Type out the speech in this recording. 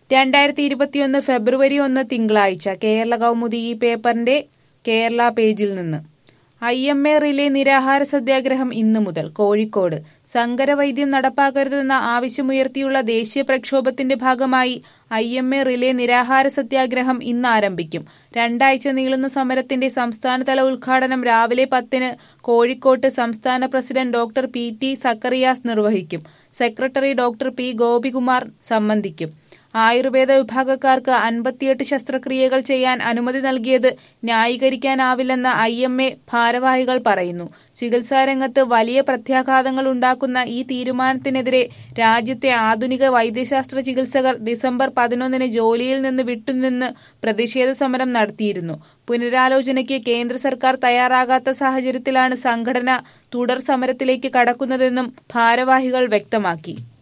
2021 ഫെബ്രുവരി 1 തിങ്കളാഴ്ച കേരള കൗമുദി ഈ പേപ്പറിന്റെ കേരള പേജിൽ നിന്ന് IMA റിലേ നിരാഹാര സത്യാഗ്രഹം ഇന്നു മുതൽ കോഴിക്കോട്. സങ്കരവൈദ്യം നടപ്പാക്കരുതെന്ന ആവശ്യമുയർത്തിയുള്ള ദേശീയ പ്രക്ഷോഭത്തിന്റെ ഭാഗമായി IMA റിലേ നിരാഹാര സത്യാഗ്രഹം ഇന്ന് ആരംഭിക്കും. 2 ആഴ്ച നീളുന്ന സമരത്തിന്റെ സംസ്ഥാനതല ഉദ്ഘാടനം രാവിലെ 10-ന് കോഴിക്കോട്ട് സംസ്ഥാന പ്രസിഡന്റ് ഡോക്ടർ PT സക്കറിയാസ് നിർവഹിക്കും. സെക്രട്ടറി ഡോക്ടർ P ഗോപികുമാർ സംബന്ധിക്കും. ആയുർവേദ വിഭാഗക്കാർക്ക് 58 ശസ്ത്രക്രിയകൾ ചെയ്യാൻ അനുമതി നൽകിയത് ന്യായീകരിക്കാനാവില്ലെന്ന് IMA ഭാരവാഹികൾ പറയുന്നു. ചികിത്സാരംഗത്ത് വലിയ പ്രത്യാഘാതങ്ങൾ ഉണ്ടാക്കുന്ന ഈ തീരുമാനത്തിനെതിരെ രാജ്യത്തെ ആധുനിക വൈദ്യശാസ്ത്ര ചികിത്സകർ ഡിസംബർ 11-ന് ജോലിയിൽ നിന്ന് വിട്ടുനിന്ന് പ്രതിഷേധ സമരം നടത്തിയിരുന്നു. പുനരാലോചനയ്ക്ക് കേന്ദ്ര സർക്കാർ തയ്യാറാകാത്ത സാഹചര്യത്തിലാണ് സംഘടന തുടർ സമരത്തിലേക്ക് കടക്കുന്നതെന്നും ഭാരവാഹികൾ വ്യക്തമാക്കി.